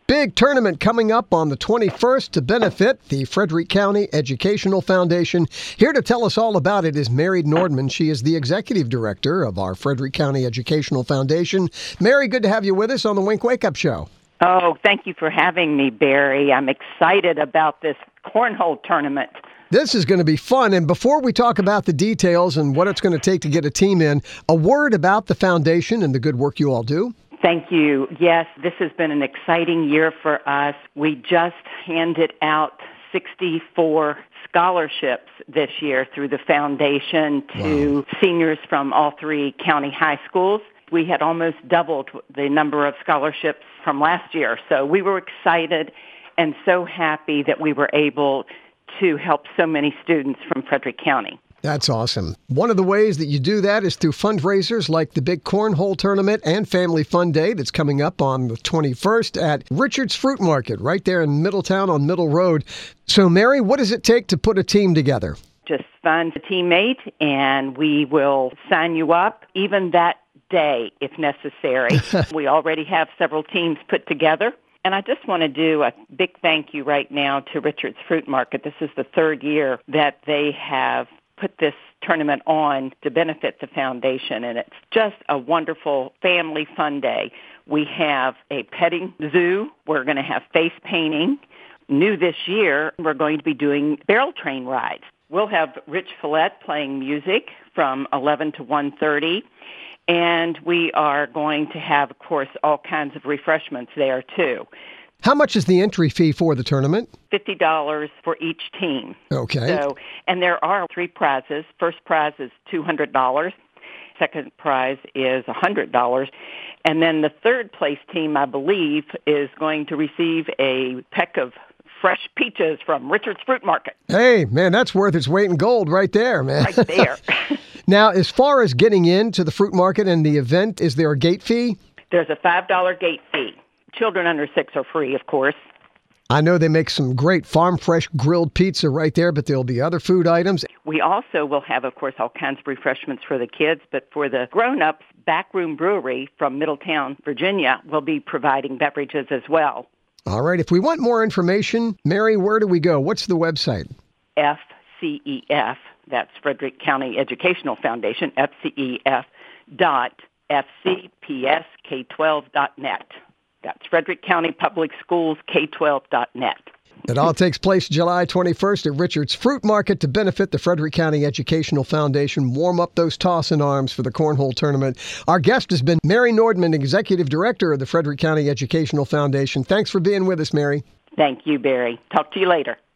Big tournament coming up on the 21st to benefit the Frederick County Educational Foundation. Here to tell us all about it is Mary Nordman. She is the executive director of our Frederick County Educational Foundation. Mary, good to have you with us on the Wink Wake Up Show. Oh, thank you for having me, Barry. I'm excited about this cornhole tournament. This is going to be fun. And before we talk about the details and what it's going to take to get a team in, a word about the foundation and the good work you all do. Thank you. Yes, this has been an exciting year for us. We just handed out 64 scholarships this year through the foundation to seniors from all three county high schools. We had almost doubled the number of scholarships from last year. So we were excited and so happy that we were able to help so many students from Frederick County. That's awesome. One of the ways that you do that is through fundraisers like the big cornhole tournament and Family Fun Day that's coming up on the 21st at Richard's Fruit Market right there in Middletown on Middle Road. So, Mary, what does it take to put a team together? Just find a teammate and we will sign you up even that day if necessary. We already have several teams put together. And I just want to do a big thank you right now to Richard's Fruit Market. This is the third year that they have put this tournament on to benefit the foundation, and it's just a wonderful family fun day. We have a petting zoo. We're going to have face painting. New this year, we're going to be doing barrel train rides. We'll have Rich Follett playing music from 11 to 1:30, and we are going to have, of course, all kinds of refreshments there, too. How much is the entry fee for the tournament? $50 for each team. Okay. And there are three prizes. First prize is $200. Second prize is $100. And then the third place team, I believe, is going to receive a peck of fresh peaches from Richard's Fruit Market. Hey, man, that's worth its weight in gold right there, man. Right there. Now, as far as getting into the fruit market and the event, is there a gate fee? There's a $5 gate fee. Children under 6 are free, of course. I know they make some great farm fresh grilled pizza right there, but there'll be other food items. We also will have, of course, all kinds of refreshments for the kids, but for the grown-ups, Backroom Brewery from Middletown, Virginia, will be providing beverages as well. All right. If we want more information, Mary, where do we go? What's the website? FCEF, that's Frederick County Educational Foundation, FCEF.FCPSK12.net. That's Frederick County Public Schools, K12.net. It all takes place July 21st at Richard's Fruit Market to benefit the Frederick County Educational Foundation. Warm up those tossing arms for the cornhole tournament. Our guest has been Mary Nordman, Executive Director of the Frederick County Educational Foundation. Thanks for being with us, Mary. Thank you, Barry. Talk to you later.